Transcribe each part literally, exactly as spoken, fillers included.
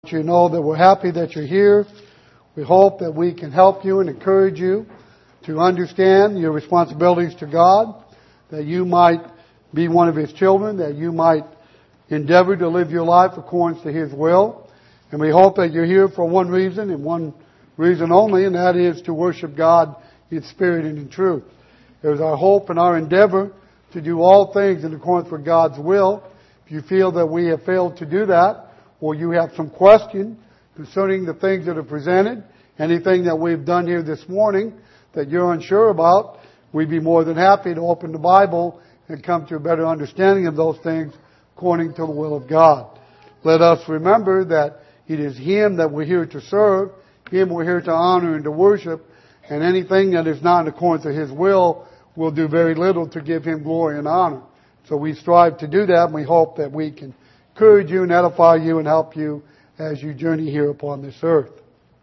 want you to know that we're happy that you're here. We hope that we can help you and encourage you to understand your responsibilities to God, that you might be one of His children, that you might endeavor to live your life according to His will. And we hope that you're here for one reason and one reason only, and that is to worship God in spirit and in truth. It is our hope and our endeavor to do all things in accordance with God's will. If you feel that we have failed to do that, or you have some question concerning the things that are presented, anything that we've done here this morning that you're unsure about, we'd be more than happy to open the Bible and come to a better understanding of those things according to the will of God. Let us remember that it is Him that we're here to serve, Him we're here to honor and to worship, and anything that is not in accordance with His will will do very little to give Him glory and honor. So we strive to do that, and we hope that we can encourage you and edify you and help you as you journey here upon this earth.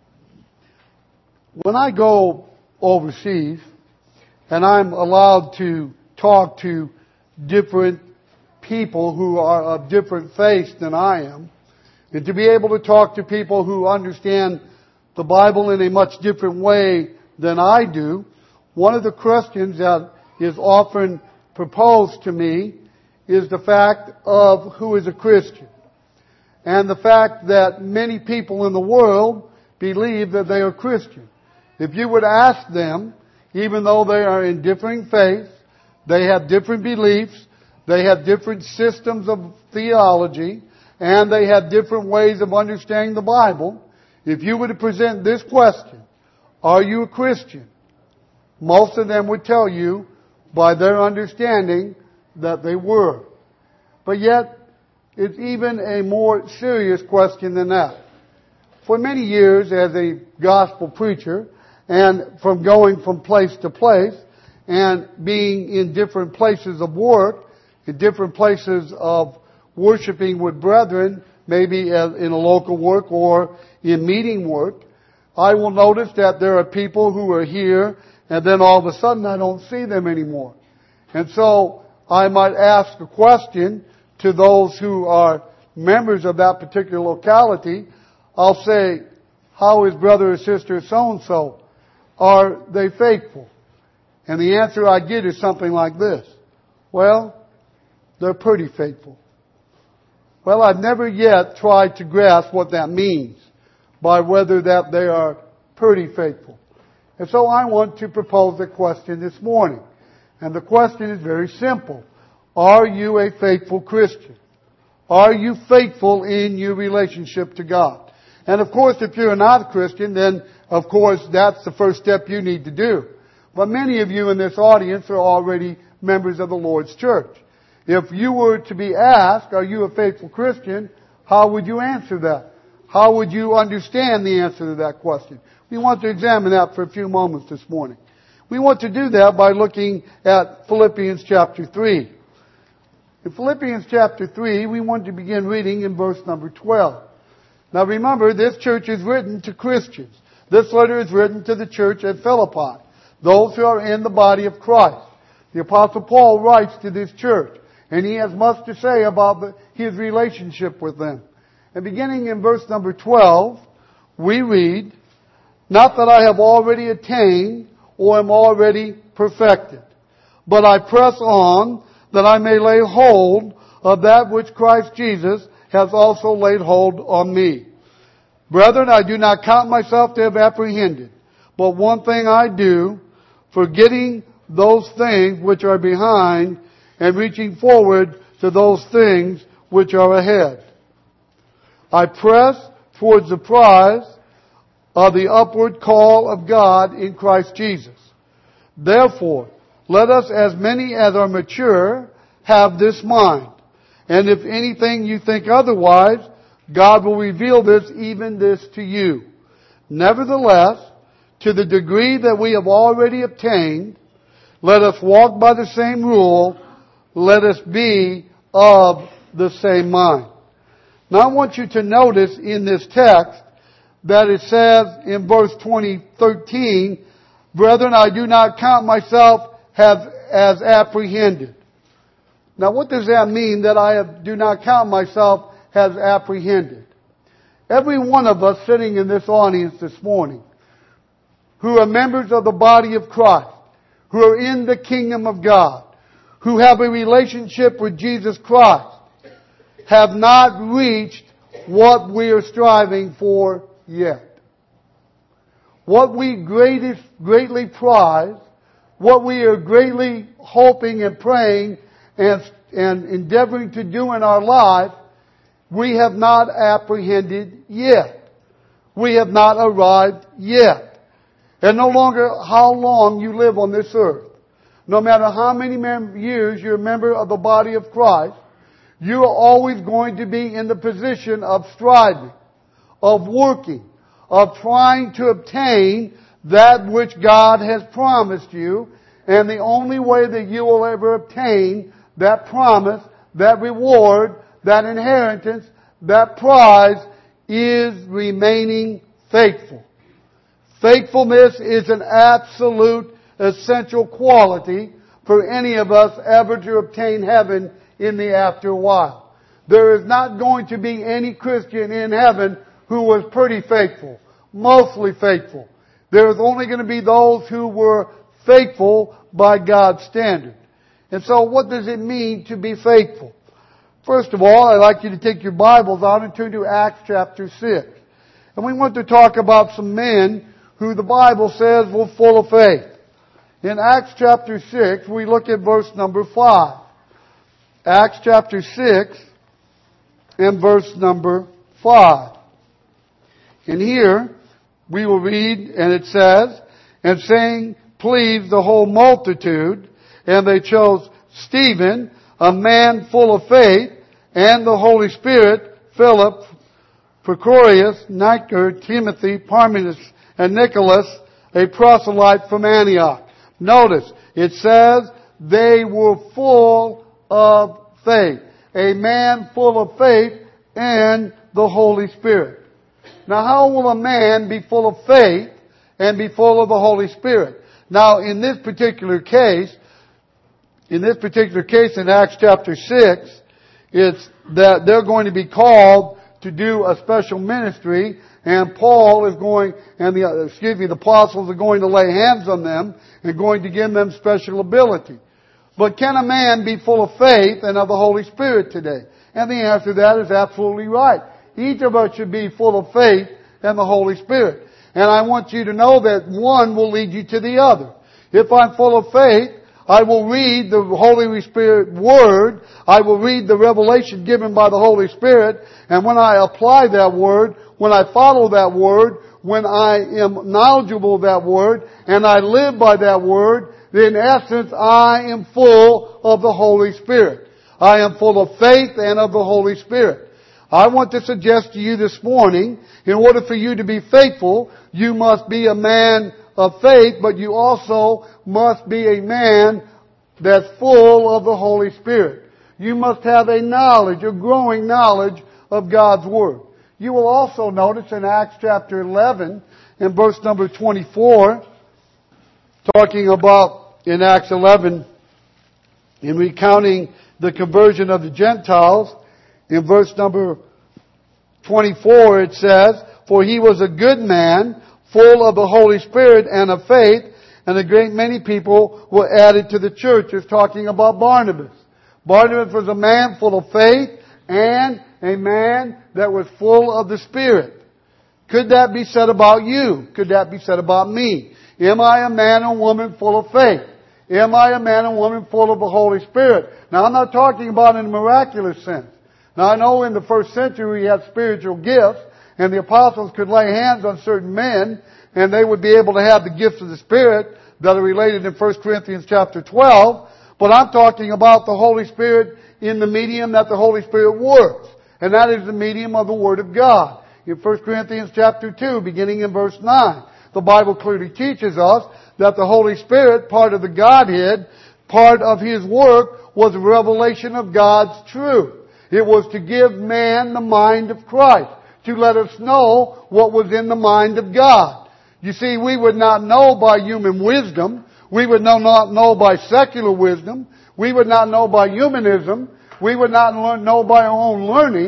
When I go overseas and I'm allowed to talk to different people who are of different faiths than I am, and to be able to talk to people who understand the Bible in a much different way than I do, one of the questions that is often proposed to me is the fact of who is a Christian. And the fact that many people in the world believe that they are Christian. If you would ask them, even though they are in differing faiths, they have different beliefs, they have different systems of theology, and they have different ways of understanding the Bible, if you were to present this question, are you a Christian? Most of them would tell you by their understanding that they were. But yet, it's even a more serious question than that. For many years as a gospel preacher, and from going from place to place, and being in different places of work, in different places of worshiping with brethren, maybe in a local work or in meeting work, I will notice that there are people who are here, and then all of a sudden I don't see them anymore. And so I might ask a question to those who are members of that particular locality. I'll say, how is brother or sister so-and-so? Are they faithful? And the answer I get is something like this. Well, they're pretty faithful. Well, I've never yet tried to grasp what that means by whether that they are pretty faithful. And so I want to propose a question this morning. And the question is very simple. Are you a faithful Christian? Are you faithful in your relationship to God? And of course, if you're not a Christian, then of course that's the first step you need to do. But many of you in this audience are already members of the Lord's church. If you were to be asked, are you a faithful Christian? How would you answer that? How would you understand the answer to that question? We want to examine that for a few moments this morning. We want to do that by looking at Philippians chapter three. In Philippians chapter three, we want to begin reading in verse number twelve. Now remember, this church is written to Christians. This letter is written to the church at Philippi, those who are in the body of Christ. The Apostle Paul writes to this church, and he has much to say about the, his relationship with them. And beginning in verse number twelve, we read, not that I have already attained or am already perfected, but I press on that I may lay hold of that which Christ Jesus has also laid hold on me. Brethren, I do not count myself to have apprehended, but one thing I do, forgetting those things which are behind and reaching forward to those things which are ahead. I press towards the prize of the upward call of God in Christ Jesus. Therefore, let us, as many as are mature, have this mind. And if anything you think otherwise, God will reveal this, even this to you. Nevertheless, to the degree that we have already obtained, let us walk by the same rule, let us be of the same mind. Now I want you to notice in this text that it says in verse twenty, thirteen, brethren, I do not count myself as, as apprehended. Now what does that mean, that I have, do not count myself as apprehended? every one of us sitting in this audience this morning, who are members of the body of Christ, who are in the kingdom of God, who have a relationship with Jesus Christ, have not reached what we are striving for yet. What we greatest, greatly prize, what we are greatly hoping and praying and, and endeavoring to do in our life, we have not apprehended yet. We have not arrived yet. And no longer how long you live on this earth, no matter how many mem- years you're a member of the body of Christ, you are always going to be in the position of striving, of working, of trying to obtain that which God has promised you. And the only way that you will ever obtain that promise, that reward, that inheritance, that prize is remaining faithful. Faithfulness is an absolute essential quality for any of us ever to obtain heaven in the after while. There is not going to be any Christian in heaven who was pretty faithful, mostly faithful. There is only going to be those who were faithful by God's standard. And so what does it mean to be faithful? First of all, I'd like you to take your Bibles out and turn to Acts chapter six. And we want to talk about some men who the Bible says were full of faith. In Acts chapter six, we look at verse number five. Acts chapter six and verse number five. And here we will read, and it says, and saying, please the whole multitude, and they chose Stephen, a man full of faith, and the Holy Spirit, Philip, Prochorus, Nicanor, Timothy, Parmenas, and Nicholas, a proselyte from Antioch. Notice, it says, they were full of faith. A man full of faith and the Holy Spirit. Now, how will a man be full of faith and be full of the Holy Spirit? Now, in this particular case, in this particular case in Acts chapter six, it's that they're going to be called to do a special ministry, and Paul is going, and the, excuse me, the apostles are going to lay hands on them and going to give them special ability. But can a man be full of faith and of the Holy Spirit today? And the answer to that is absolutely right. Each of us should be full of faith and the Holy Spirit. And I want you to know that one will lead you to the other. If I'm full of faith, I will read the Holy Spirit Word. I will read the revelation given by the Holy Spirit. And when I apply that Word, when I follow that Word, when I am knowledgeable of that Word, and I live by that Word, then in essence I am full of the Holy Spirit. I am full of faith and of the Holy Spirit. I want to suggest to you this morning, in order for you to be faithful, you must be a man of faith, but you also must be a man that's full of the Holy Spirit. You must have a knowledge, a growing knowledge of God's Word. You will also notice in Acts chapter eleven, in verse number twenty-four, talking about, in Acts eleven, in recounting the conversion of the Gentiles, in verse number twenty-four it says, for he was a good man, full of the Holy Spirit and of faith, and a great many people were added to the church. It's talking about Barnabas. Barnabas was a man full of faith and a man that was full of the Spirit. Could that be said about you? Could that be said about me? Am I a man or woman full of faith? Am I a man or woman full of the Holy Spirit? Now, I'm not talking about in a miraculous sense. Now, I know in the first century we had spiritual gifts, and the apostles could lay hands on certain men, and they would be able to have the gifts of the Spirit that are related in First Corinthians chapter twelve. But I'm talking about the Holy Spirit in the medium that the Holy Spirit works. And that is the medium of the Word of God. In First Corinthians chapter two, beginning in verse nine, the Bible clearly teaches us that the Holy Spirit, part of the Godhead, part of His work, was a revelation of God's truth. It was to give man the mind of Christ, to let us know what was in the mind of God. You see, we would not know by human wisdom. We would not know by secular wisdom. We would not know by humanism. We would not learn, know by our own learning.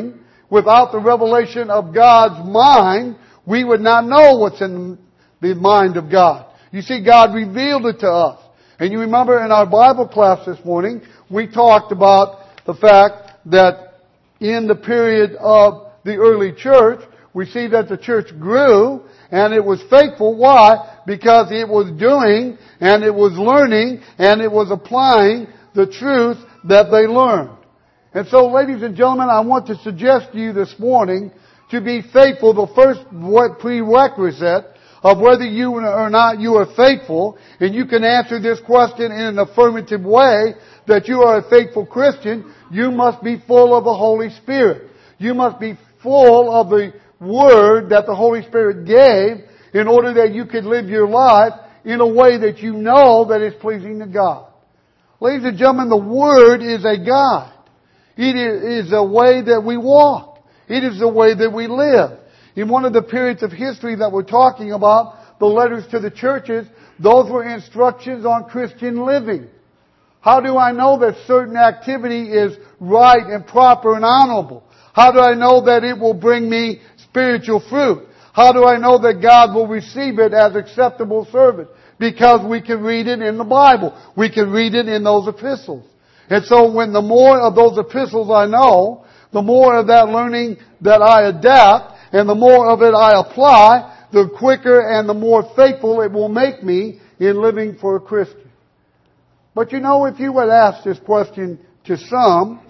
without the revelation of God's mind, we would not know what's in the mind of God. You see, God revealed it to us. And you remember in our Bible class this morning, we talked about the fact that in the period of the early church, we see that the church grew and it was faithful. Why? Because it was doing and it was learning and it was applying the truth that they learned. And so, ladies and gentlemen, I want to suggest to you this morning to be faithful. The first prerequisite of whether you or not you are faithful, and you can answer this question in an affirmative way, that you are a faithful Christian, you must be full of the Holy Spirit. You must be full of the Word that the Holy Spirit gave in order that you could live your life in a way that you know that is pleasing to God. Ladies and gentlemen, the Word is a guide. It is a way that we walk. It is the way that we live. In one of the periods of history that we're talking about, the letters to the churches, those were instructions on Christian living. How do I know that certain activity is right and proper and honorable? How do I know that it will bring me spiritual fruit? How do I know that God will receive it as acceptable service? Because we can read it in the Bible. We can read it in those epistles. And so when the more of those epistles I know, the more of that learning that I adapt, and the more of it I apply, the quicker and the more faithful it will make me in living for a Christian. But you know, if you would ask this question to some,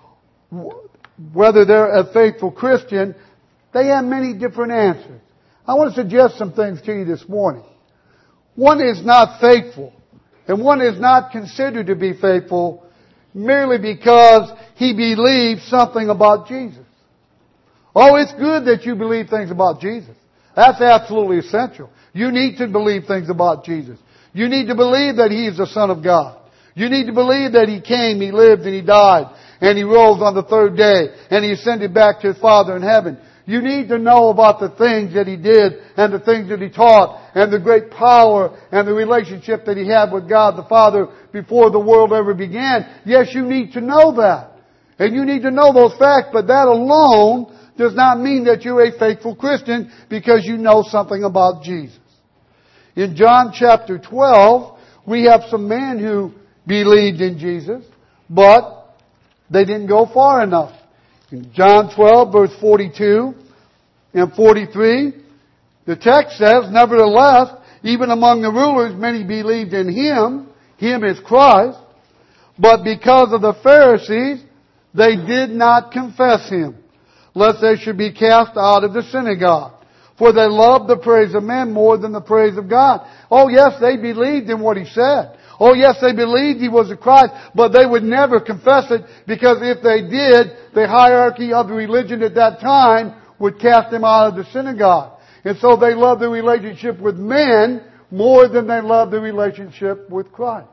whether they're a faithful Christian, they have many different answers. I want to suggest some things to you this morning. One is not faithful, and one is not considered to be faithful merely because he believes something about Jesus. Oh, it's good that you believe things about Jesus. That's absolutely essential. You need to believe things about Jesus. You need to believe that He is the Son of God. You need to believe that He came, He lived, and He died, and He rose on the third day, and He ascended back to His Father in heaven. You need to know about the things that He did, and the things that He taught, and the great power, and the relationship that He had with God the Father before the world ever began. Yes, you need to know that. And you need to know those facts, but that alone does not mean that you're a faithful Christian because you know something about Jesus. In John chapter twelve, we have some men who believed in Jesus, but they didn't go far enough. In John twelve, verse forty-two and forty-three, the text says, "Nevertheless, even among the rulers, many believed in Him," Him is Christ, "but because of the Pharisees, they did not confess Him, lest they should be cast out of the synagogue. For they loved the praise of men more than the praise of God." Oh yes, they believed in what He said. Oh yes, they believed He was the Christ, but they would never confess it, because if they did, the hierarchy of the religion at that time would cast them out of the synagogue. And so they loved the relationship with men more than they loved the relationship with Christ.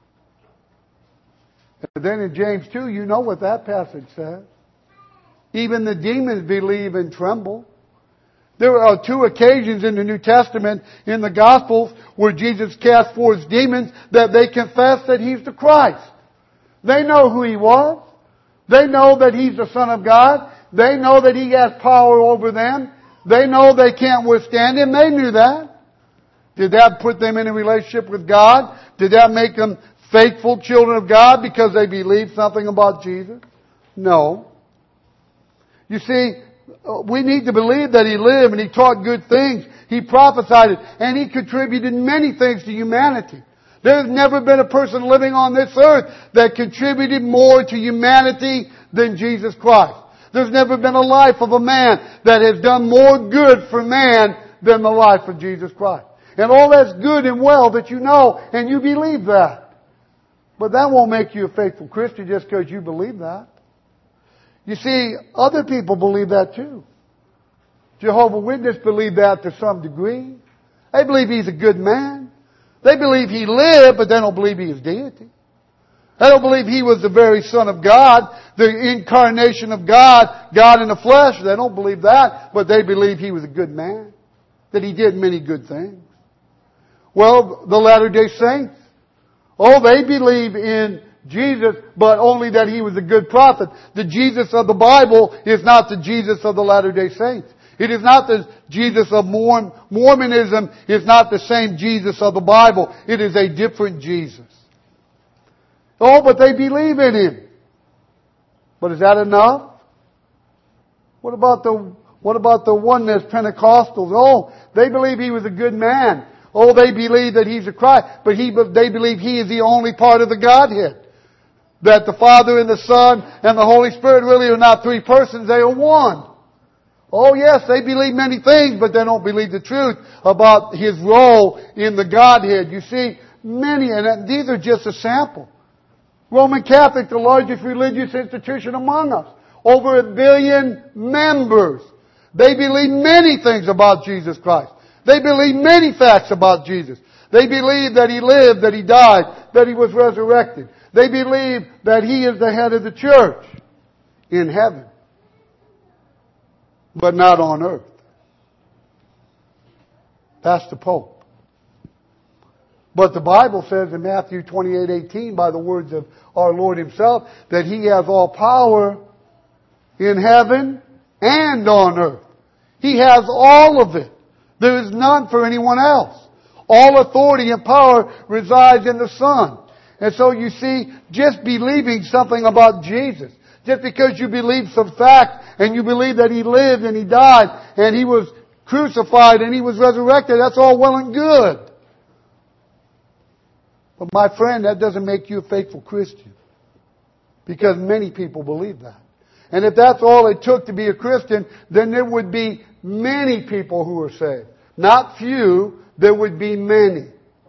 And then in James two, you know what that passage says. Even the demons believe and tremble. There are two occasions in the New Testament, in the Gospels, where Jesus cast forth demons that they confess that He's the Christ. They know who He was. They know that He's the Son of God. They know that He has power over them. They know they can't withstand Him. They knew that. Did that put them in a relationship with God? Did that make them faithful children of God because they believed something about Jesus? No. You see, we need to believe that He lived and He taught good things. He prophesied it, and He contributed many things to humanity. There's never been a person living on this earth that contributed more to humanity than Jesus Christ. There's never been a life of a man that has done more good for man than the life of Jesus Christ. And all that's good and well that you know and you believe that. But that won't make you a faithful Christian just because you believe that. You see, other people believe that too. Jehovah's Witnesses believe that to some degree. They believe He's a good man. They believe He lived, but they don't believe He is deity. They don't believe He was the very Son of God, the incarnation of God, God in the flesh. They don't believe that, but they believe He was a good man, that He did many good things. Well, the Latter-day Saints, oh, they believe in Jesus, but only that He was a good prophet. The Jesus of the Bible is not the Jesus of the Latter-day Saints. It is not the Jesus of Mormon. Mormonism is not the same Jesus of the Bible. It is a different Jesus. Oh, but they believe in Him. But is that enough? What about the, what about the oneness Pentecostals? Oh, they believe He was a good man. Oh, they believe that He's a Christ, but he, they believe He is the only part of the Godhead. That the Father and the Son and the Holy Spirit really are not three persons, they are one. Oh yes, they believe many things, but they don't believe the truth about His role in the Godhead. You see, many, and these are just a sample. Roman Catholic, the largest religious institution among us. Over a billion members. They believe many things about Jesus Christ. They believe many facts about Jesus. They believe that He lived, that He died, that He was resurrected. They believe that He is the head of the church in heaven, but not on earth. That's the Pope. But the Bible says in Matthew twenty-eight eighteen, by the words of our Lord Himself, that He has all power in heaven and on earth. He has all of it. There is none for anyone else. All authority and power resides in the Son. And so you see, just believing something about Jesus, just because you believe some fact and you believe that He lived and He died and He was crucified and He was resurrected, that's all well and good. But my friend, that doesn't make you a faithful Christian. Because many people believe that. And if that's all it took to be a Christian, then there would be many people who are saved. Not few, there would be many.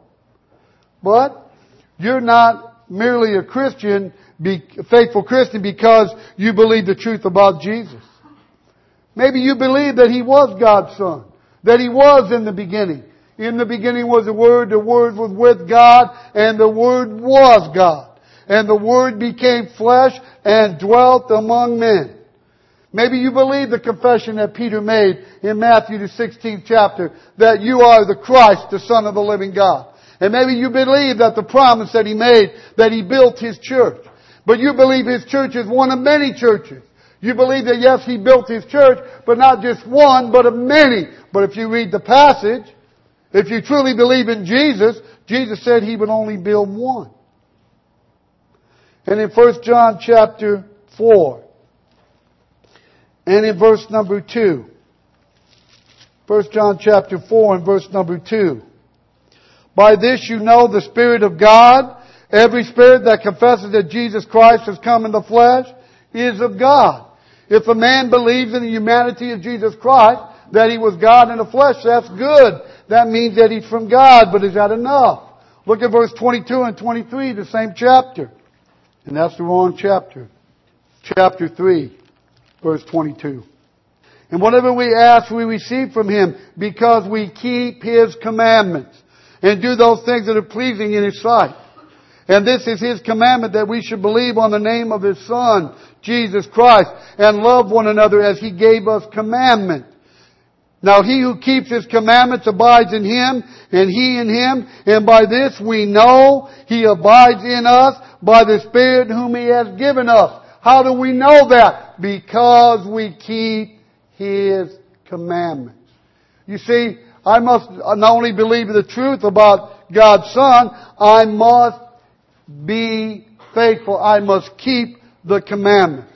But you're not merely a Christian, a faithful Christian, because you believe the truth about Jesus. Maybe you believe that He was God's Son. That He was in the beginning. In the beginning was the Word, the Word was with God, and the Word was God. And the Word became flesh and dwelt among men. Maybe you believe the confession that Peter made in Matthew the sixteenth chapter, that you are the Christ, the Son of the living God. And maybe you believe that the promise that He made, that He built His church. But you believe His church is one of many churches. You believe that yes, He built His church, but not just one, but of many. But if you read the passage, if you truly believe in Jesus, Jesus said He would only build one. And in First John chapter four, and in verse number two, First John chapter four and verse number two, by this you know the Spirit of God. Every spirit that confesses that Jesus Christ has come in the flesh is of God. If a man believes in the humanity of Jesus Christ, that He was God in the flesh, that's good. That means that He's from God, but is that enough? Look at verse twenty-two and twenty-three, the same chapter. And that's the wrong chapter. Chapter three, verse twenty-two. And whatever we ask, we receive from Him, because we keep His commandments and do those things that are pleasing in His sight. And this is His commandment, that we should believe on the name of His Son, Jesus Christ, and love one another as He gave us commandment. Now He who keeps His commandments abides in Him, and He in Him. And by this we know He abides in us, by the Spirit whom He has given us. How do we know that? Because we keep His commandments. You see, I must not only believe the truth about God's Son, I must be faithful. I must keep the commandments.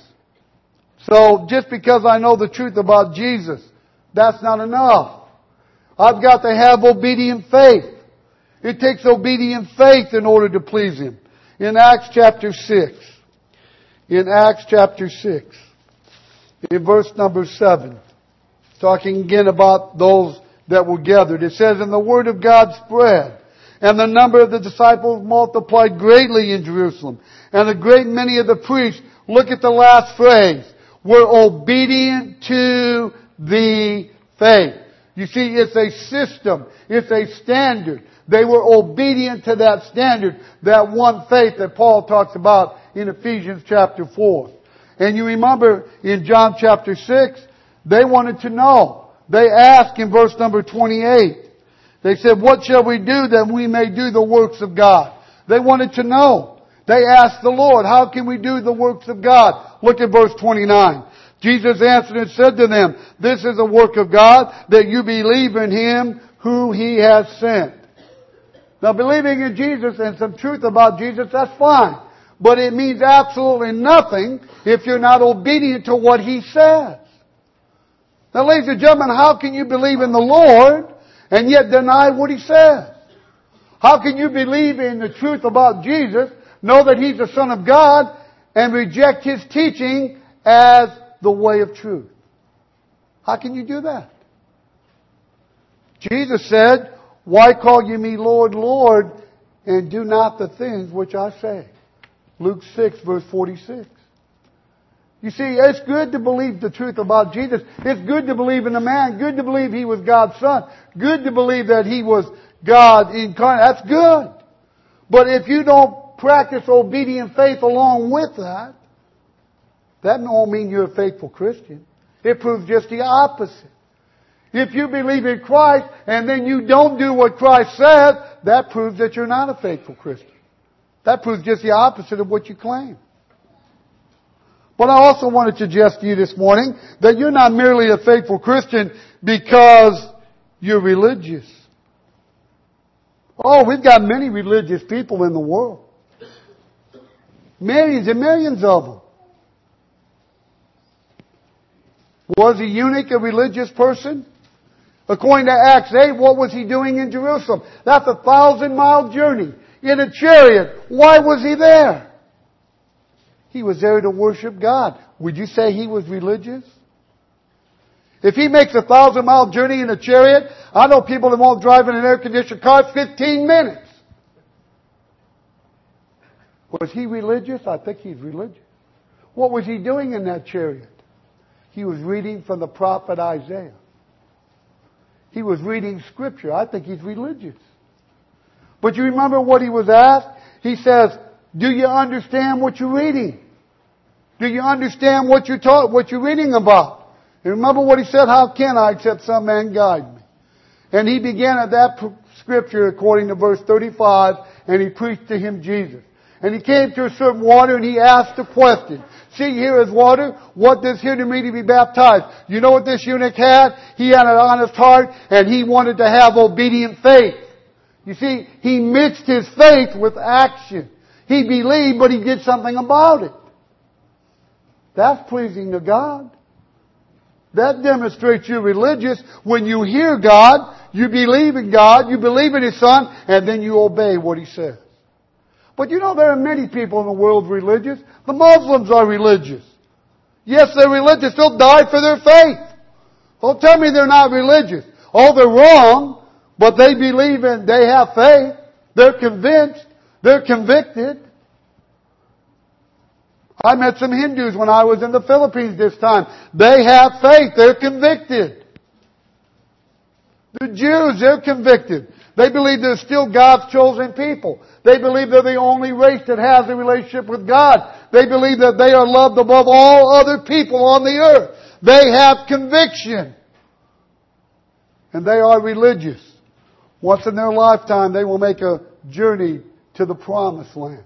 So just because I know the truth about Jesus, that's not enough. I've got to have obedient faith. It takes obedient faith in order to please Him. In Acts chapter six, in Acts chapter six, in verse number seven, talking again about those that were gathered, it says, and the word of God spread, and the number of the disciples multiplied greatly in Jerusalem, and a great many of the priests, look at the last phrase, were obedient to the faith. You see, it's a system. It's a standard. They were obedient to that standard, that one faith that Paul talks about in Ephesians chapter four. And you remember in John chapter six, they wanted to know. They asked in verse number twenty-eight. They said, what shall we do that we may do the works of God? They wanted to know. They asked the Lord, how can we do the works of God? Look at verse twenty-nine. Jesus answered and said to them, this is the work of God, that you believe in Him who He has sent. Now believing in Jesus and some truth about Jesus, that's fine. But it means absolutely nothing if you're not obedient to what He says. Now ladies and gentlemen, how can you believe in the Lord and yet deny what He says? How can you believe in the truth about Jesus, know that He's the Son of God, and reject His teaching as the way of truth? How can you do that? Jesus said, why call you me Lord, Lord, and do not the things which I say? Luke six, verse forty-six. You see, it's good to believe the truth about Jesus. It's good to believe in the man. Good to believe He was God's Son. Good to believe that He was God incarnate. That's good. But if you don't practice obedient faith along with that, that don't mean you're a faithful Christian. It proves just the opposite. If you believe in Christ and then you don't do what Christ says, that proves that you're not a faithful Christian. That proves just the opposite of what you claim. But I also want to suggest to you this morning that you're not merely a faithful Christian because you're religious. Oh, we've got many religious people in the world. Millions and millions of them. Was a eunuch a religious person? According to Acts eight, what was he doing in Jerusalem? That's a thousand mile journey in a chariot. Why was he there? He was there to worship God. Would you say he was religious? If he makes a thousand mile journey in a chariot, I know people that won't drive in an air conditioned car fifteen minutes. Was he religious? I think he's religious. What was he doing in that chariot? He was reading from the prophet Isaiah. He was reading Scripture. I think he's religious. But you remember what he was asked? He says, do you understand what you're reading? Do you understand what you're taught, what you're reading about? And remember what he said, how can I except some man guide me? And he began at that Scripture according to verse thirty-five, and he preached to him Jesus. And he came to a certain water and he asked a question. See, here is water. What does hinder me to be baptized? You know what this eunuch had? He had an honest heart and he wanted to have obedient faith. You see, he mixed his faith with action. He believed, but he did something about it. That's pleasing to God. That demonstrates you're religious. When you hear God, you believe in God, you believe in His Son, and then you obey what He says. But you know there are many people in the world religious. The Muslims are religious. Yes, they're religious. They'll die for their faith. Don't tell me they're not religious. Oh, they're wrong, but they believe in, they have faith. They're convinced. They're convicted. I met some Hindus when I was in the Philippines this time. They have faith. They're convicted. The Jews, they're convicted. They believe they're still God's chosen people. They believe they're the only race that has a relationship with God. They believe that they are loved above all other people on the earth. They have conviction. And they are religious. Once in their lifetime, they will make a journey to the promised land.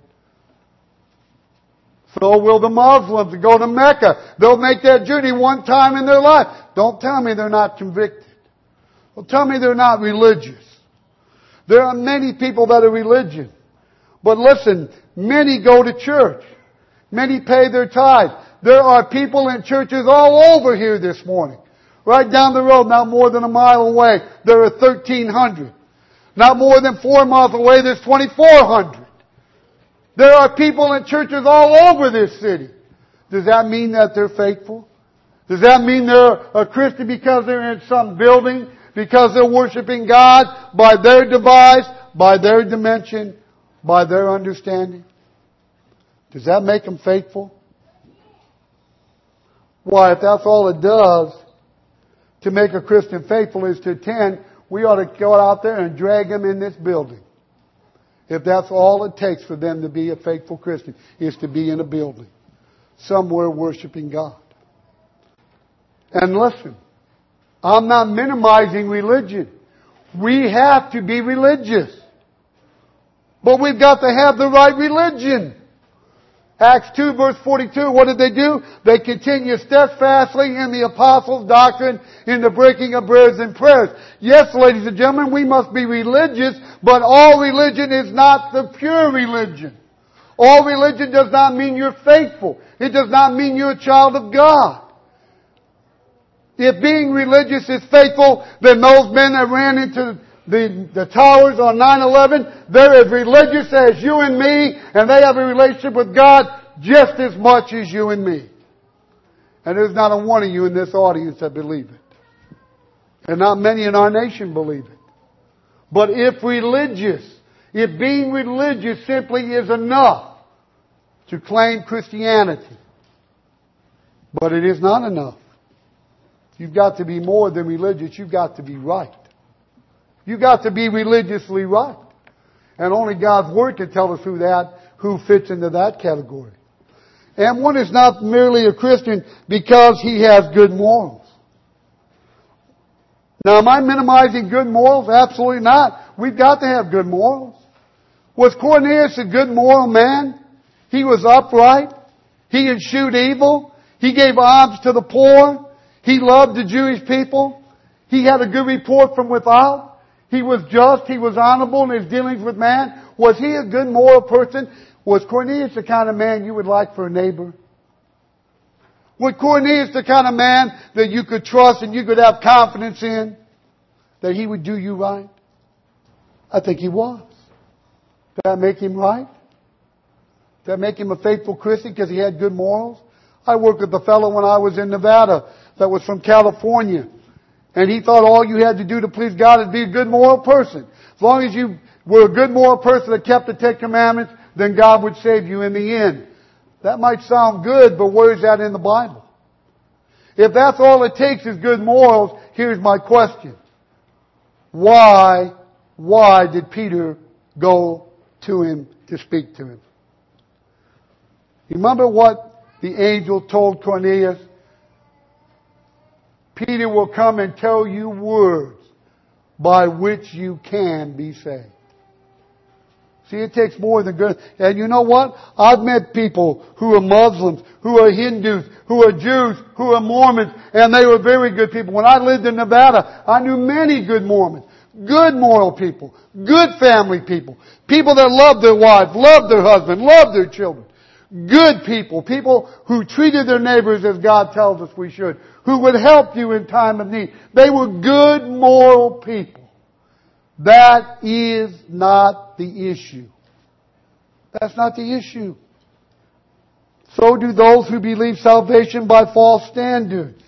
So will the Muslims go to Mecca. They'll make that journey one time in their life. Don't tell me they're not convicted. Don't tell me they're not religious. There are many people that are religious. But listen, many go to church. Many pay their tithe. There are people in churches all over here this morning. Right down the road, not more than a mile away, there are thirteen hundred. Not more than four miles away, there's twenty-four hundred. There are people in churches all over this city. Does that mean that they're faithful? Does that mean they're a Christian because they're in some building? Because they're worshiping God by their device, by their dimension, by their understanding? Does that make them faithful? Why, if that's all it does to make a Christian faithful is to attend, we ought to go out there and drag them in this building. If that's all it takes for them to be a faithful Christian, is to be in a building, somewhere worshiping God. And listen, I'm not minimizing religion. We have to be religious. But we've got to have the right religion. Acts two verse forty-two, what did they do? They continue steadfastly in the apostles' doctrine, in the breaking of bread and prayers. Yes, ladies and gentlemen, we must be religious, but all religion is not the pure religion. All religion does not mean you're faithful. It does not mean you're a child of God. If being religious is faithful, then those men that ran into the, the towers on nine eleven, they're as religious as you and me, and they have a relationship with God just as much as you and me. And there's not a one of you in this audience that believe it. And not many in our nation believe it. But if religious, if being religious simply is enough to claim Christianity, but it is not enough. You've got to be more than religious. You've got to be right. You've got to be religiously right. And only God's Word can tell us who that, who fits into that category. And one is not merely a Christian because he has good morals. Now, am I minimizing good morals? Absolutely not. We've got to have good morals. Was Cornelius a good moral man? He was upright. He eschewed evil. He gave alms to the poor. He loved the Jewish people. He had a good report from without. He was just. He was honorable in his dealings with man. Was he a good moral person? Was Cornelius the kind of man you would like for a neighbor? Was Cornelius the kind of man that you could trust and you could have confidence in? That he would do you right? I think he was. Did that make him right? Did that make him a faithful Christian because he had good morals? I worked with a fellow when I was in Nevada that was from California. And he thought all you had to do to please God is be a good moral person. As long as you were a good moral person that kept the Ten Commandments, then God would save you in the end. That might sound good, but where is that in the Bible? If that's all it takes is good morals, here's my question. Why, why did Peter go to him to speak to him? You remember what the angel told Cornelius? Peter will come and tell you words by which you can be saved. See, it takes more than good. And you know what? I've met people who are Muslims, who are Hindus, who are Jews, who are Mormons, and they were very good people. When I lived in Nevada, I knew many good Mormons, good moral people, good family people, people that loved their wives, loved their husband, loved their children. Good people, people who treated their neighbors as God tells us we should, who would help you in time of need. They were good moral people. That is not the issue. That's not the issue. So do those who believe salvation by false standards.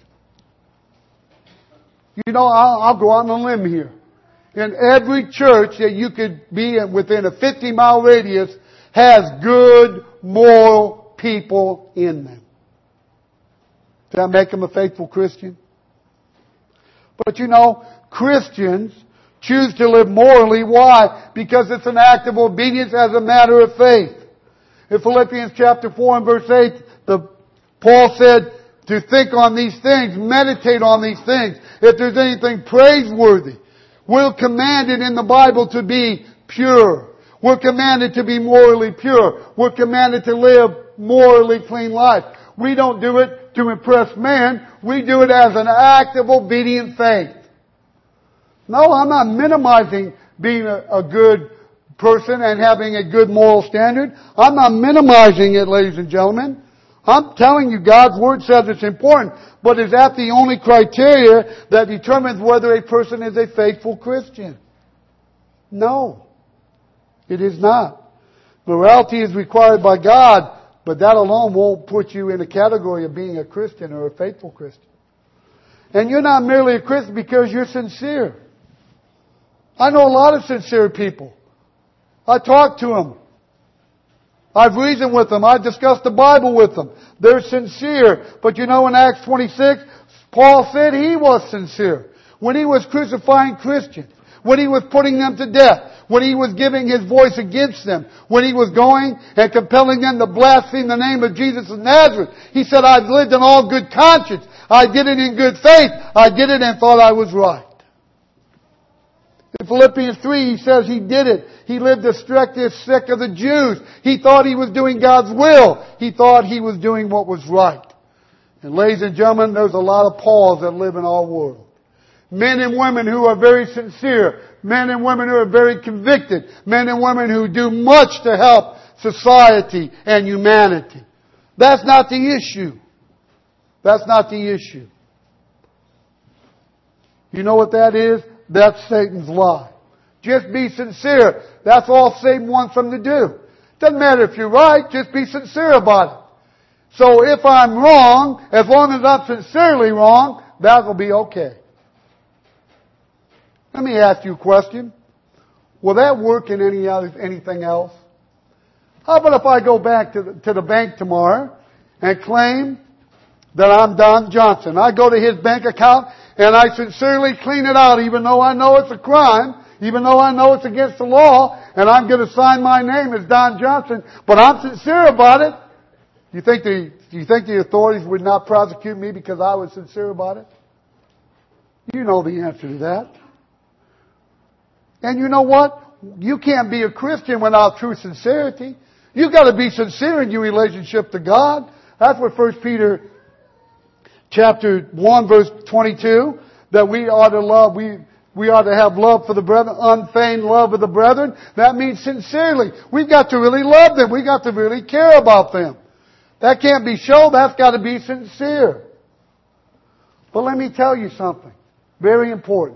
You know, I'll, I'll go on a limb here. In every church that you could be in within a fifty mile radius has good moral people in them. Does that make them a faithful Christian? But you know, Christians choose to live morally. Why? Because it's an act of obedience as a matter of faith. In Philippians chapter four and verse eight, the, Paul said to think on these things, meditate on these things. If there's anything praiseworthy, we're commanded in the Bible to be pure. We're commanded to be morally pure. We're commanded to live morally clean life. We don't do it to impress man. We do it as an act of obedient faith. No, I'm not minimizing being a, a good person and having a good moral standard. I'm not minimizing it, ladies and gentlemen. I'm telling you God's Word says it's important. But is that the only criteria that determines whether a person is a faithful Christian? No. It is not. Morality is required by God, but that alone won't put you in a category of being a Christian or a faithful Christian. And you're not merely a Christian because you're sincere. I know a lot of sincere people. I talk to them. I've reasoned with them. I've discussed the Bible with them. They're sincere. But you know in Acts twenty-six, Paul said he was sincere. When he was crucifying Christians, when he was putting them to death, when he was giving his voice against them, when he was going and compelling them to blaspheme the name of Jesus of Nazareth, he said, I've lived in all good conscience. I did it in good faith. I did it and thought I was right. In Philippians three, he says he did it. He lived the strictest sick of the Jews. He thought he was doing God's will. He thought he was doing what was right. And ladies and gentlemen, there's a lot of Pauls that live in our world. Men and women who are very sincere. Men and women who are very convicted. Men and women who do much to help society and humanity. That's not the issue. That's not the issue. You know what that is? That's Satan's lie. Just be sincere. That's all Satan wants them to do. Doesn't matter if you're right, just be sincere about it. So if I'm wrong, as long as I'm sincerely wrong, that will be okay. Let me ask you a question. Will that work in any other, anything else? How about if I go back to the, to the bank tomorrow and claim that I'm Don Johnson? I go to his bank account and I sincerely clean it out, even though I know it's a crime, even though I know it's against the law, and I'm going to sign my name as Don Johnson, but I'm sincere about it. Do you think the, do you think the authorities would not prosecute me because I was sincere about it? You know the answer to that. And you know what? You can't be a Christian without true sincerity. You've got to be sincere in your relationship to God. That's what First Peter chapter one verse twenty-two, that we ought to love, we, we ought to have love for the brethren, unfeigned love of the brethren. That means sincerely. We've got to really love them. We've got to really care about them. That can't be show, that's got to be sincere. But let me tell you something very important.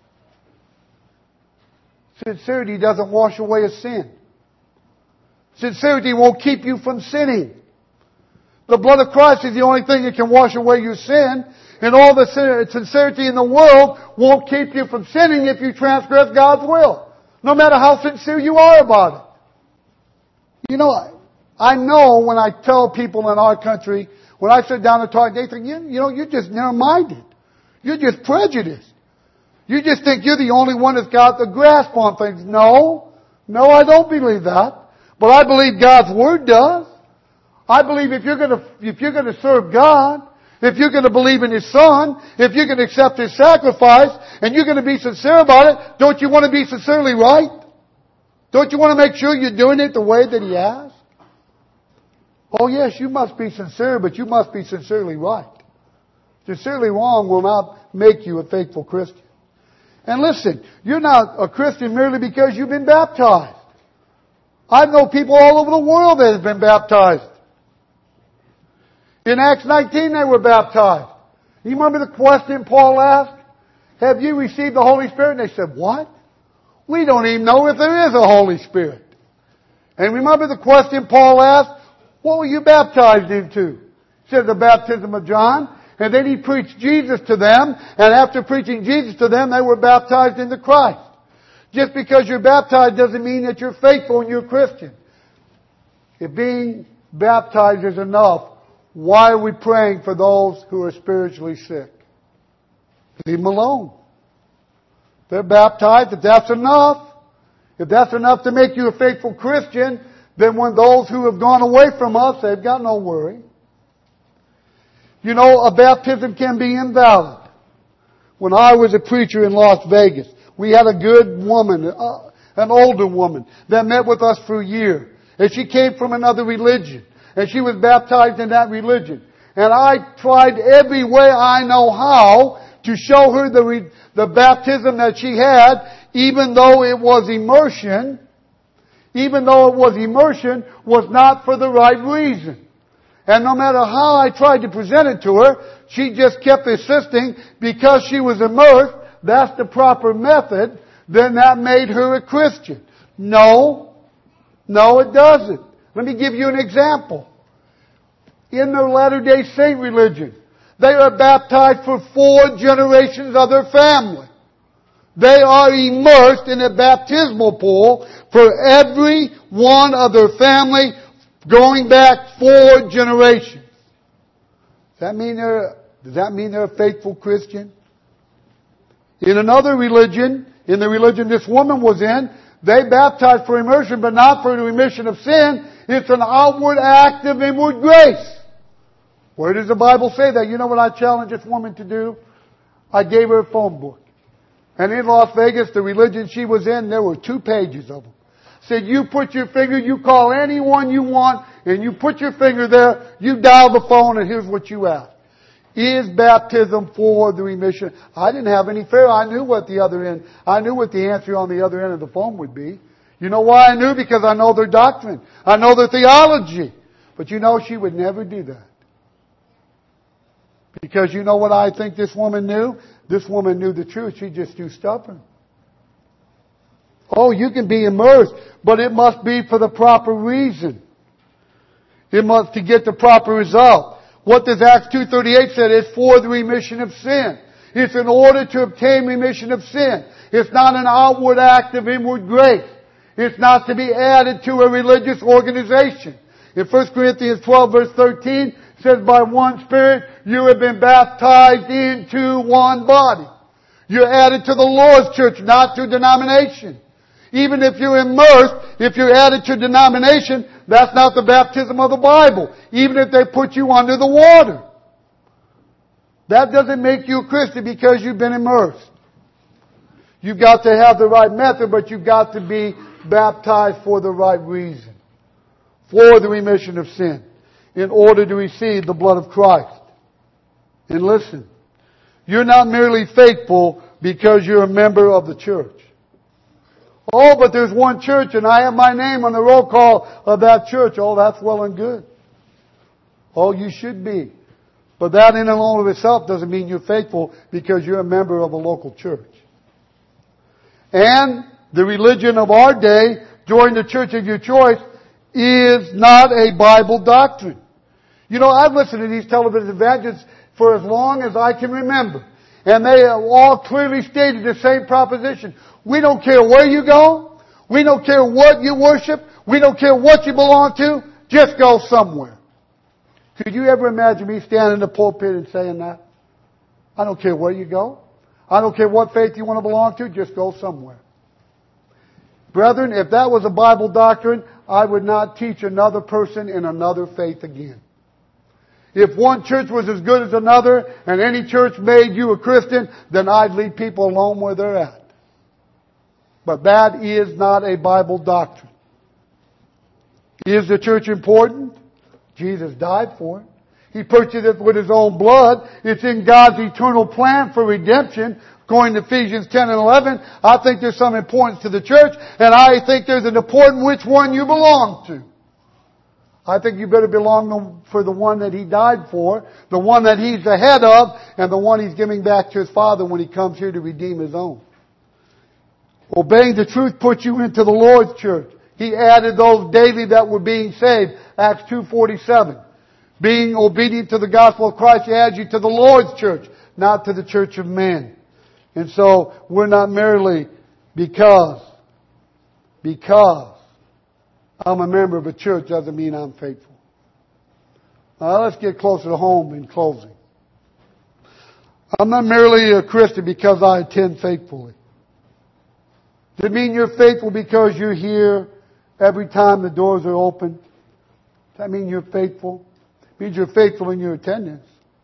Sincerity doesn't wash away a sin. Sincerity won't keep you from sinning. The blood of Christ is the only thing that can wash away your sin. And all the sincerity in the world won't keep you from sinning if you transgress God's will. No matter how sincere you are about it. You know, I know when I tell people in our country, when I sit down and talk, they think, you, you know, you're just narrow-minded. You're just prejudiced. You just think you're the only one that's got the grasp on things. No. No, I don't believe that. But I believe God's Word does. I believe if you're gonna, if you're gonna serve God, if you're gonna believe in His Son, if you're gonna accept His sacrifice, and you're gonna be sincere about it, don't you want to be sincerely right? Don't you want to make sure you're doing it the way that He has? Oh yes, you must be sincere, but you must be sincerely right. Sincerely wrong will not make you a faithful Christian. And listen, you're not a Christian merely because you've been baptized. I know people all over the world that have been baptized. In Acts nineteen they were baptized. You remember the question Paul asked? Have you received the Holy Spirit? And they said, what? We don't even know if there is a Holy Spirit. And remember the question Paul asked? What were you baptized into? He said the baptism of John. And then he preached Jesus to them. And after preaching Jesus to them, they were baptized into Christ. Just because you're baptized doesn't mean that you're faithful and you're a Christian. If being baptized is enough, why are we praying for those who are spiritually sick? Leave them alone. They're baptized. If that's enough, if that's enough to make you a faithful Christian, then when those who have gone away from us, they've got no worry. You know, a baptism can be invalid. When I was a preacher in Las Vegas, we had a good woman, uh, an older woman, that met with us for a year. And she came from another religion. And she was baptized in that religion. And I tried every way I know how to show her the, re- the baptism that she had, even though it was immersion, even though it was immersion, was not for the right reason. And no matter how I tried to present it to her, she just kept insisting because she was immersed, that's the proper method, then that made her a Christian. No. No, it doesn't. Let me give you an example. In the Latter-day Saint religion, they are baptized for four generations of their family. They are immersed in a baptismal pool for every one of their family going back four generations. Does that mean they're, does that mean they're a faithful Christian? In another religion, in the religion this woman was in, they baptized for immersion, but not for the remission of sin. It's an outward act of inward grace. Where does the Bible say that? You know what I challenged this woman to do? I gave her a phone book. And in Las Vegas, the religion she was in, there were two pages of them. Said, you put your finger, you call anyone you want, and you put your finger there, you dial the phone, and here's what you ask. Is baptism for the remission? I didn't have any fear. I knew what the other end, I knew what the answer on the other end of the phone would be. You know why I knew? Because I know their doctrine. I know their theology. But you know, she would never do that. Because you know what I think this woman knew? This woman knew the truth. She's just too stubborn. Oh, you can be immersed, but it must be for the proper reason. It must to get the proper result. What does Acts two thirty-eight say? It's for the remission of sin. It's in order to obtain remission of sin. It's not an outward act of inward grace. It's not to be added to a religious organization. In First Corinthians twelve verse thirteen, it says, by one Spirit you have been baptized into one body. You're added to the Lord's church, not to denomination. Even if you're immersed, if you're added to denomination, that's not the baptism of the Bible. Even if they put you under the water. That doesn't make you a Christian because you've been immersed. You've got to have the right method, but you've got to be baptized for the right reason. For the remission of sin. In order to receive the blood of Christ. And listen, you're not merely faithful because you're a member of the church. Oh, but there's one church and I have my name on the roll call of that church. Oh, that's well and good. Oh, you should be. But that in and alone of itself doesn't mean you're faithful because you're a member of a local church. And the religion of our day, join the church of your choice, is not a Bible doctrine. You know, I've listened to these television evangelists for as long as I can remember. And they have all clearly stated the same proposition. We don't care where you go. We don't care what you worship. We don't care what you belong to. Just go somewhere. Could you ever imagine me standing in the pulpit and saying that? I don't care where you go. I don't care what faith you want to belong to. Just go somewhere. Brethren, if that was a Bible doctrine, I would not teach another person in another faith again. If one church was as good as another, and any church made you a Christian, then I'd leave people alone where they're at. But that is not a Bible doctrine. Is the church important? Jesus died for it. He purchased it with His own blood. It's in God's eternal plan for redemption. Going to Ephesians ten and eleven, I think there's some importance to the church, and I think there's an importance which one you belong to. I think you better belong for the one that He died for, the one that He's the head of, and the one He's giving back to His Father when He comes here to redeem His own. Obeying the truth puts you into the Lord's church. He added those daily that were being saved. Acts two forty-seven. Being obedient to the gospel of Christ, He adds you to the Lord's church, not to the church of men. And so, we're not merely because, because I'm a member of a church doesn't mean I'm faithful. Now let's get closer to home in closing. I'm not merely a Christian because I attend faithfully. Does it mean you're faithful because you're here every time the doors are open? Does that mean you're faithful? It means you're faithful in your attendance.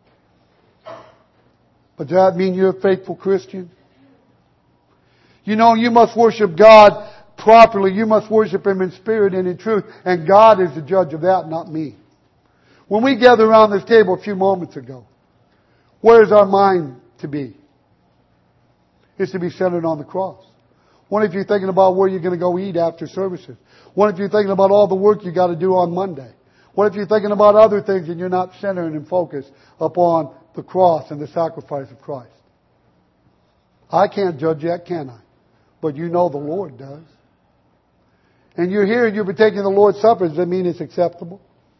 But does that mean you're a faithful Christian? You know, you must worship God properly. You must worship Him in spirit and in truth. And God is the judge of that, not me. When we gather around this table a few moments ago, where is our mind to be? It's to be centered on the cross. What if you're thinking about where you're going to go eat after services? What if you're thinking about all the work you got to do on Monday? What if you're thinking about other things and you're not centering and focused upon the cross and the sacrifice of Christ? I can't judge that, can I? But you know the Lord does. And you're here and you're partaking the Lord's Supper. Does that mean it's acceptable?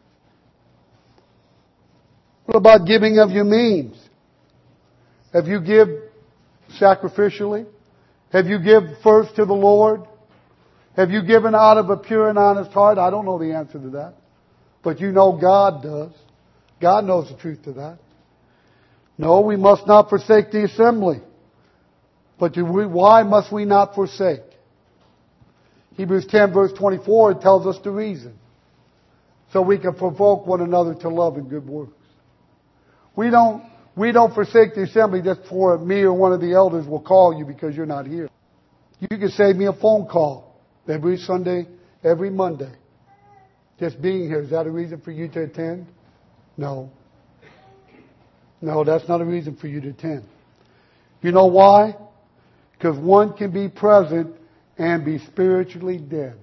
What about giving of your means? Have you give sacrificially? Have you give first to the Lord? Have you given out of a pure and honest heart? I don't know the answer to that. But you know God does. God knows the truth to that. No, we must not forsake the assembly. But do we, why must we not forsake? Hebrews ten verse twenty-four tells us the reason. So we can provoke one another to love and good works. We don't We don't forsake the assembly just for me or one of the elders will call you because you're not here. You can save me a phone call every Sunday, every Monday. Just being here, is that a reason for you to attend? No. No, that's not a reason for you to attend. You know why? Because one can be present and be spiritually dead.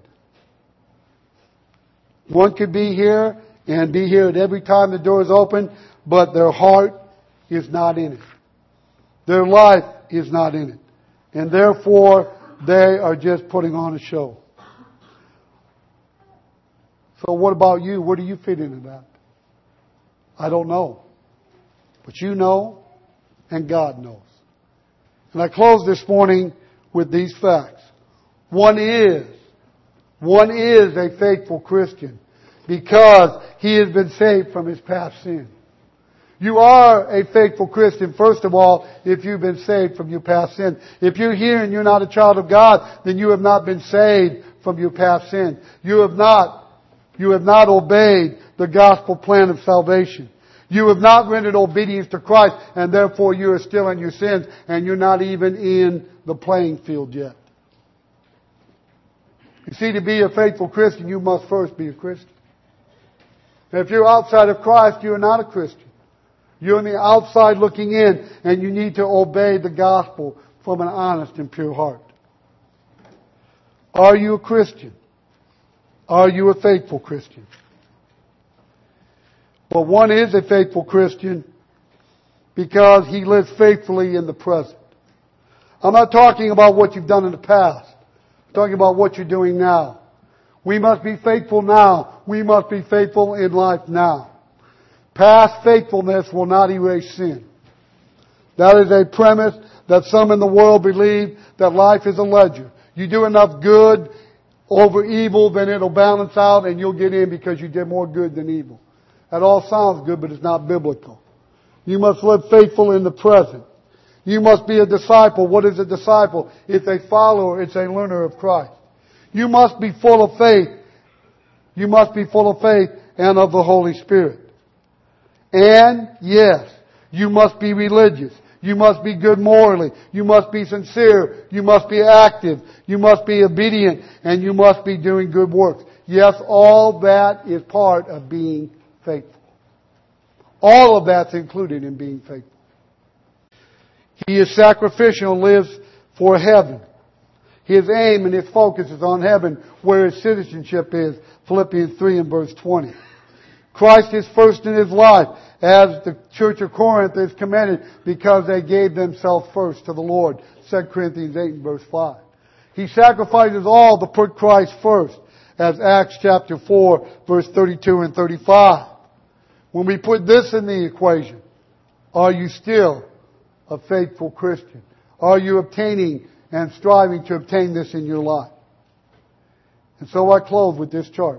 One could be here and be here at every time the door is open, but their heart is not in it. Their life is not in it. And therefore, they are just putting on a show. So what about you? Where do you fit into that? I don't know. But you know, and God knows. And I close this morning with these facts. One is, one is a faithful Christian because he has been saved from his past sin. You are a faithful Christian, first of all, if you've been saved from your past sin. If you're here and you're not a child of God, then you have not been saved from your past sin. You have not, you have not obeyed the gospel plan of salvation. You have not rendered obedience to Christ, and therefore you are still in your sins, and you're not even in the playing field yet. You see, to be a faithful Christian, you must first be a Christian. If you're outside of Christ, you're not a Christian. You're on the outside looking in, and you need to obey the gospel from an honest and pure heart. Are you a Christian? Are you a faithful Christian? Well, one is a faithful Christian because he lives faithfully in the present. I'm not talking about what you've done in the past. I'm talking about what you're doing now. We must be faithful now. We must be faithful in life now. Past faithfulness will not erase sin. That is a premise that some in the world believe that life is a ledger. You do enough good over evil, then it'll balance out and you'll get in because you did more good than evil. That all sounds good, but it's not biblical. You must live faithful in the present. You must be a disciple. What is a disciple? It's a follower. It's a learner of Christ. You must be full of faith. You must be full of faith and of the Holy Spirit. And, yes, you must be religious. You must be good morally. You must be sincere. You must be active. You must be obedient. And you must be doing good works. Yes, all that is part of being faithful. All of that's included in being faithful. He is sacrificial, lives for heaven. His aim and his focus is on heaven, where his citizenship is. Philippians three and verse twenty. Christ is first in his life, as the church of Corinth is commended, because they gave themselves first to the Lord. Second Corinthians eight and verse five. He sacrifices all to put Christ first, as Acts chapter four, verse thirty-two and thirty-five. When we put this in the equation, are you still a faithful Christian? Are you obtaining and striving to obtain this in your life? And so I close with this chart.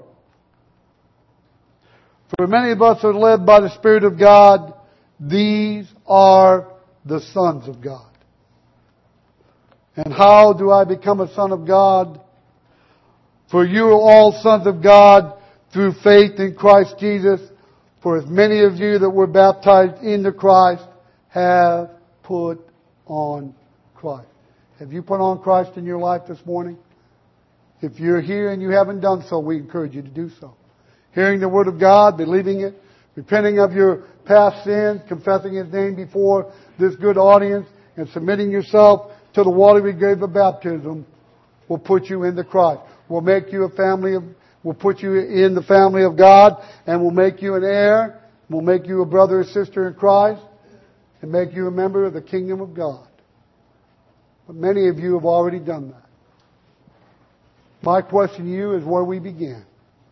For many of us are led by the Spirit of God. These are the sons of God. And how do I become a son of God? For you are all sons of God through faith in Christ Jesus. For as many of you that were baptized into Christ have put on Christ. Have you put on Christ in your life this morning? If you're here and you haven't done so, we encourage you to do so. Hearing the Word of God, believing it, repenting of your past sins, confessing His name before this good audience, and submitting yourself to the watery grave of baptism will put you into Christ. Will make you a family of, will put you in the family of God, and will make you an heir, will make you a brother or sister in Christ, and make you a member of the kingdom of God. But many of you have already done that. My question to you is where we began.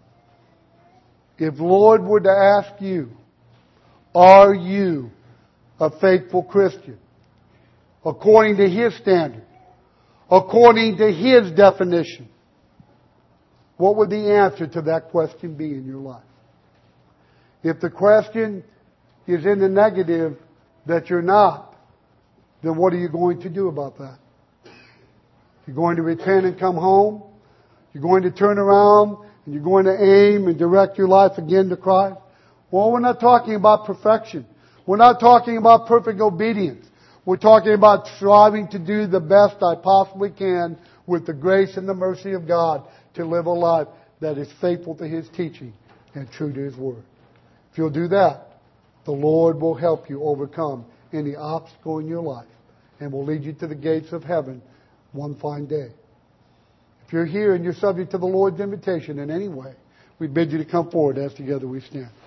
If the Lord were to ask you, are you a faithful Christian? According to His standard. According to His definition. What would the answer to that question be in your life? If the question is in the negative that you're not, then what are you going to do about that? You're going to repent and come home? You're going to turn around and you're going to aim and direct your life again to Christ? Well, we're not talking about perfection. We're not talking about perfect obedience. We're talking about striving to do the best I possibly can with the grace and the mercy of God to live a life that is faithful to His teaching and true to His Word. If you'll do that, the Lord will help you overcome any obstacle in your life and will lead you to the gates of heaven one fine day. If you're here and you're subject to the Lord's invitation in any way, we bid you to come forward as together we stand.